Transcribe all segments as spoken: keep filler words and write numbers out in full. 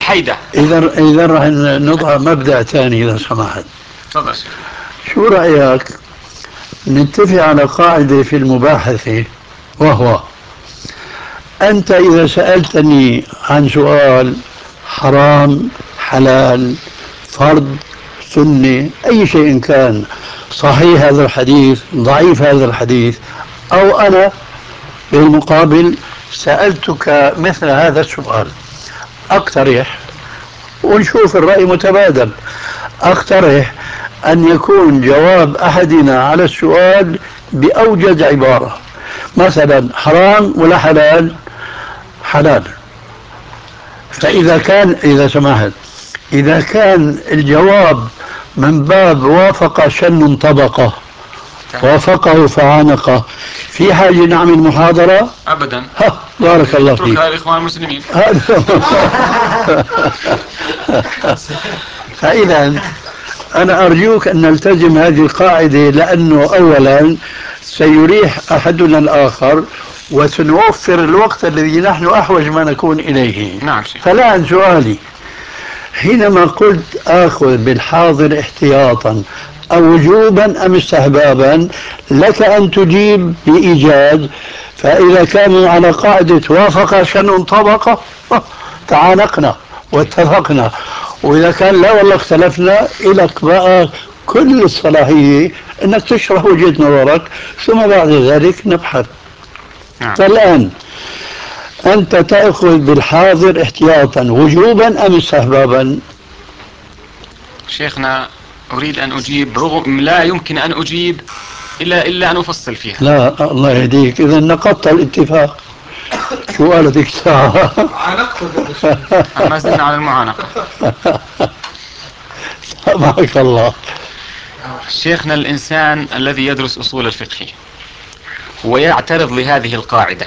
حيدة. إذا إذا راح نضع مبدأ ثاني إذا سمحت. تفضل. شو رأيك نتفق على قاعدة في المباحثة، وهو أنت إذا سألتني عن سؤال حرام حلال فرض سنة أي شيء كان، صحيح هذا الحديث ضعيف هذا الحديث، أو أنا بالمقابل سألتك مثل هذا السؤال، أقترح ونشوف الرأي متبادل، أقترح أن يكون جواب أحدنا على السؤال بأوجز عبارة، مثلا حرام ولا حلال؟ حلال. فإذا كان إذا سمحت إذا كان الجواب من باب وافق شن طبقة وافقه فعانقه، في حاجة نعمل محاضرة؟ أبدا. ها بارك الله فيك. اتركها للإخوان المسلمين. فإذا أنا أرجوك أن نلتزم هذه القاعدة، لأنه أولا سيريح أحدنا الآخر وسنوفر الوقت الذي نحن أحوج ما نكون إليه. نعم شيخ. فالآن سؤالي، حينما قلت آخذ بالحاضر احتياطا أو وجوبا أم استحبابا، لك أن تجيب بإيجاز. فإذا كانوا على قاعدة وافق شن طبقة تعانقنا واتفقنا، وإذا كان لا والله اختلفنا، إلك بقى كل الصلاحية أنك تشرح وجهة نظرك، ثم بعد ذلك نبحث. نعم. فالآن أنت تأخذ بالحاضر احتياطا وجوبا أم استحبابا؟ شيخنا أريد أن أجيب، رغم لا يمكن أن أجيب إلا إلا أن أفصل فيها. لا الله يهديك، إذا نقضت الاتفاق. شو قالت ذيك الساعة؟ ما زلنا على المعانقة. سامحك الله. شيخنا الإنسان الذي يدرس أصول الفقه ويعترض لهذه القاعدة،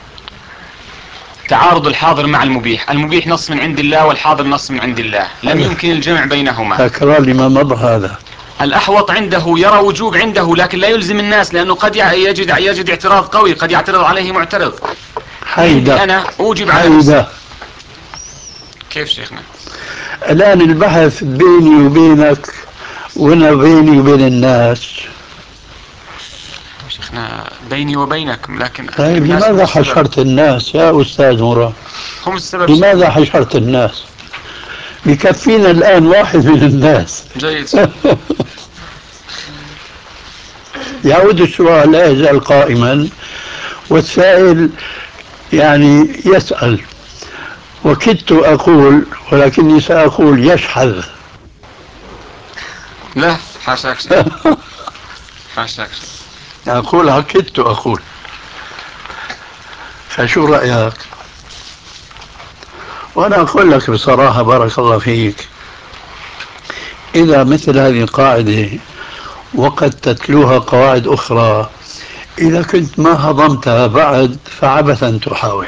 تعارض الحاضر مع المبيح، المبيح نص من عند الله والحاضر نص من عند الله، لم يمكن الجمع بينهما. تكرار لما مضى هذا. الأحوط عنده يرى وجوب عنده، لكن لا يلزم الناس، لأنه قد يجد يجد اعتراض قوي، قد يعترض عليه معترض. حيدة. أنا أوجب على حيدة. نفسي. كيف شيخنا؟ الآن البحث بيني وبينك وانا بيني وبين الناس. شيخنا بيني وبينك، لكن طيب لماذا حشرت الناس يا أستاذ مراد؟ هم السبب. لماذا حشرت الناس؟ بكفينا الآن واحد من الناس. جيد. يعود السؤال لا يزال قائما، والسائل يعني يسأل، وكدت أقول ولكني سأقول يشحذ. لا حاشاك حاشاك. أقولها كدت أقول. فشو رأيك؟ وأنا أقول لك بصراحة بارك الله فيك، إذا مثل هذه القاعدة وقد تتلوها قواعد أخرى، إذا كنت ما هضمتها بعد فعبثا تحاول.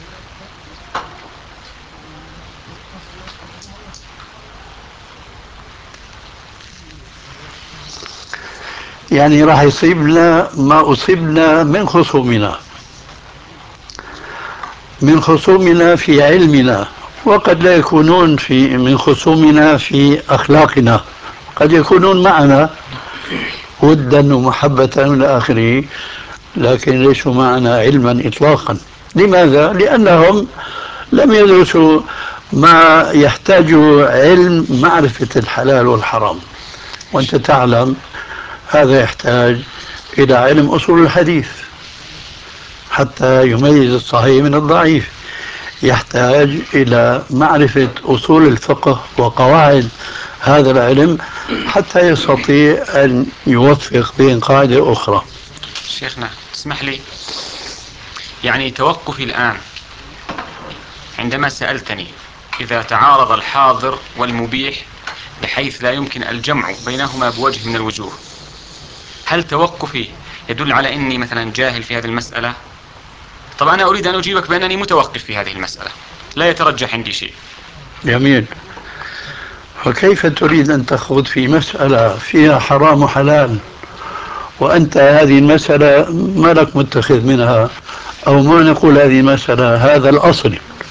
يعني راح يصيبنا ما أصيبنا من خصومنا من خصومنا في علمنا، وقد لا يكونون في من خصومنا في أخلاقنا، قد يكونون معنا ودا ومحبة إلى آخره، لكن ليسوا معنا علما إطلاقا. لماذا؟ لأنهم لم يدرسوا ما يحتاج علم معرفة الحلال والحرام، وأنت تعلم هذا يحتاج إلى علم أصول الحديث حتى يميز الصحيح من الضعيف، يحتاج إلى معرفة أصول الفقه وقواعد هذا العلم حتى يستطيع أن يوفق بين قاعدة أخرى. شيخنا اسمح لي، يعني توقفي الآن عندما سألتني إذا تعارض الحاضر والمبيح بحيث لا يمكن الجمع بينهما بوجه من الوجوه، هل توقفي يدل على أني مثلا جاهل في هذه المسألة؟ طبعا أنا أريد أن أجيبك بأنني متوقف في هذه المسألة، لا يترجح عندي شيء. جميل. فكيف تريد أن تخوض في مسألة فيها حرام وحلال وأنت هذه المسألة ما لك متخذ منها، أو ما نقول هذه المسألة، هذا الأصل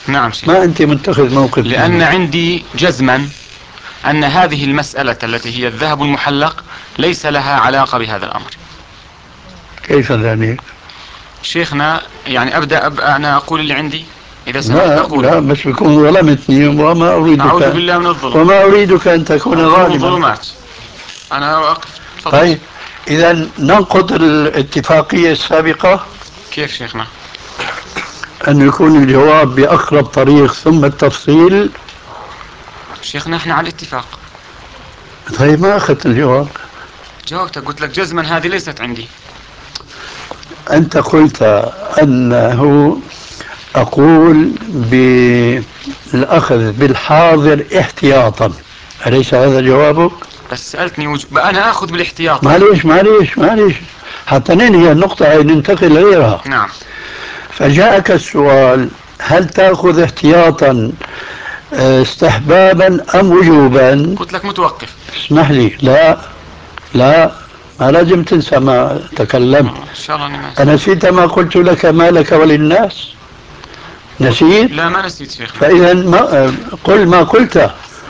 نعم شيخ. ما أنت متخذ موقف؟ لأن عندي جزما أن هذه المسألة التي هي الذهب المحلق ليس لها علاقة بهذا الأمر. كيف ذلك؟ شيخنا يعني أبدأ أب... أنا أقول اللي عندي إذا سمحت لا أقول. لا، بس بكون ظلمتني وما أريدك. أعوذ بالله من الظلم. وما أريدك أن تكون ظالما. ظلمات. أنا أقف. طيب إذا ننقض الاتفاقية السابقة. كيف شيخنا؟ أن يكون الجواب بأقرب طريق ثم التفصيل. شيخنا احنا على الاتفاق. طيب ما أخذت الجواب. جاوبتك قلت لك جزما هذه ليست عندي. أنت قلت أنه أقول بالأخذ بالحاضر احتياطا، أليس هذا جوابك؟ بس سألتني وج... أنا أخذ بالاحتياط. معليش معليش معليش حتى ننهي النقطة هاي ننتقل لغيرها. نعم. فجاءك السؤال هل تأخذ احتياطا استحبابا أم وجوبا؟ قلت لك متوقف. اسمح لي، لا لا، ما لازم تنسى ما تكلمت. إن شاء الله أنا أنسيت ما قلت لك ما لك وللناس؟ نسيت؟ لا ما نسيت شيخ. فإذا ما قل ما قلت.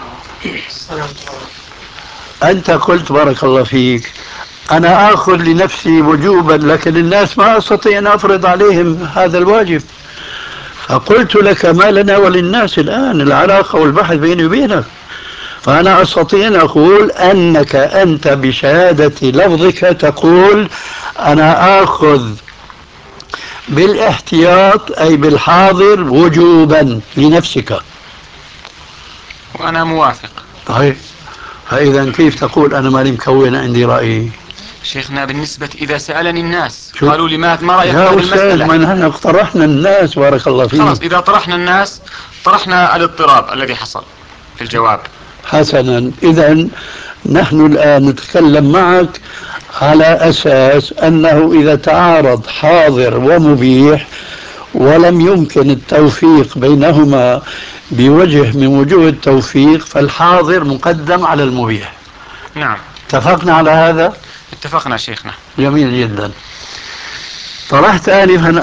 أنت قلت بارك الله فيك أنا آخذ لنفسي وجوبا لكن الناس ما أستطيع أن أفرض عليهم هذا الواجب. فقلت لك ما لنا وللناس الآن العلاقة والبحث بيني وبينك. فأنا أستطيع أن أقول أنك أنت بشهادة لفظك تقول أنا آخذ بالاحتياط أي بالحاضر وجوبا لنفسك. وأنا موافق. طيب فإذا كيف تقول أنا ماني مكون عندي رأي؟ شيخنا بالنسبة إذا سألني الناس قالوا لي ما ما رأيك يا في أستاذ المسألة؟ من هنا اقترحنا الناس بارك الله فيك. خلاص إذا طرحنا الناس طرحنا الاضطراب الذي حصل في الجواب. حسنا، إذا نحن الآن نتكلم معك على أساس أنه إذا تعارض حاضر ومبيح ولم يمكن التوفيق بينهما بوجه من وجوه التوفيق فالحاضر مقدم على المبيح. نعم. اتفقنا على هذا؟ اتفقنا شيخنا. جميل جدا. طرحت آنفا